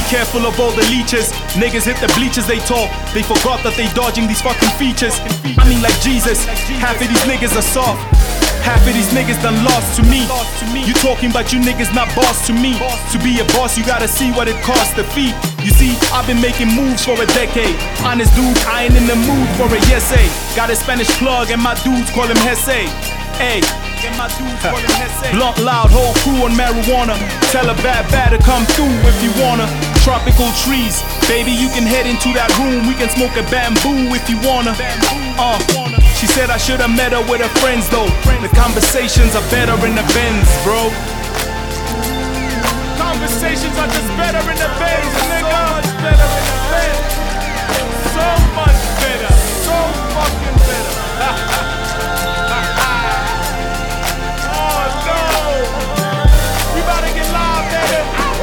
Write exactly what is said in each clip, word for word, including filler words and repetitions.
careful of all the leeches. Niggas hit the bleachers, they talk. They forgot that they dodging these fucking features. I mean like Jesus, half of these niggas are soft. Half of these niggas done lost to me. You talking but you niggas not boss to me. To be a boss you gotta see what it costs to feed. You see, I've been making moves for a decade. Honest dude, I ain't in the mood for a yes ay. Got a Spanish plug and my dudes call him Hesse. Ay, and my dudes call him Hesse. Blunt loud, whole crew on marijuana. Tell a bad bad to come through if you wanna. Tropical trees, baby you can head into that room. We can smoke a bamboo if you wanna. Uh, she said I should've met her with her friends though. The conversations are better in the Benz, bro. Conversations are just better in the Benz, nigga. So much better in the Benz. So much better. So fucking better. Oh no. We about to get live, baby.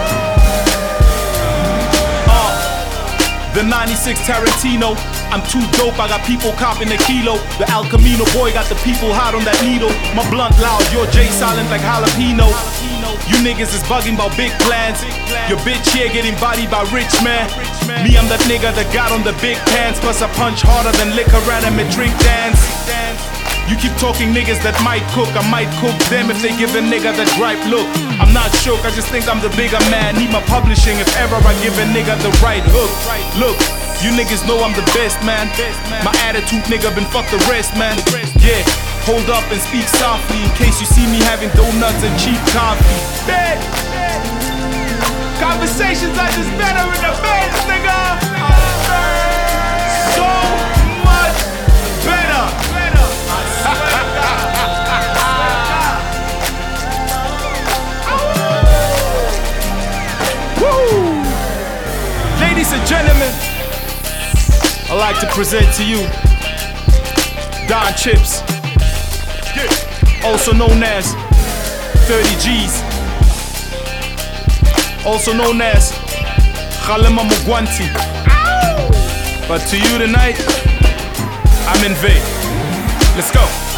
Uh, the ninety-six Tarantino. I'm too dope, I got people copping a kilo. The El Camino boy got the people hot on that needle. My blunt loud, your J silent like jalapeno. You niggas is bugging about big plans. Your bitch here getting bodied by rich man. Me, I'm that nigga that got on the big pants. Plus I punch harder than liquor at a drink dance. You keep talking niggas that might cook. I might cook them if they give a nigga the gripe look. I'm not shook, I just think I'm the bigger man. Need my publishing if ever I give a nigga the right hook. Look, you niggas know I'm the best, man. My attitude, nigga, been fuck the rest, man. Yeah, hold up and speak softly in case you see me having donuts and cheap coffee. Hey. Conversations are just better in the bed, nigga. So much better. I swear to God. Woo! Ladies and gentlemen, I'd like to present to you Don Chips, also known as thirty G's, also known as Khalema Mugwanti. But to you tonight, I'm in vain. Let's go.